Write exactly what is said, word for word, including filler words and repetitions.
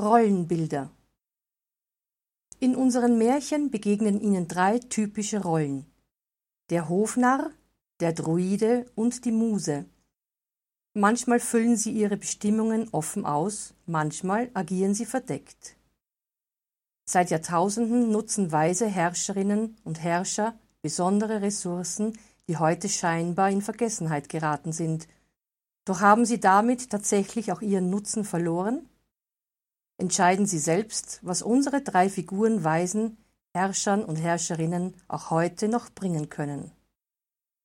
Rollenbilder. In unseren Märchen begegnen ihnen drei typische Rollen: der Hofnarr, der Druide und die Muse. Manchmal füllen sie ihre Bestimmungen offen aus, manchmal agieren sie verdeckt. Seit Jahrtausenden nutzen weise Herrscherinnen und Herrscher besondere Ressourcen, die heute scheinbar in Vergessenheit geraten sind. Doch haben sie damit tatsächlich auch ihren Nutzen verloren? Entscheiden Sie selbst, was unsere drei Figuren Weisen, Herrschern und Herrscherinnen auch heute noch bringen können.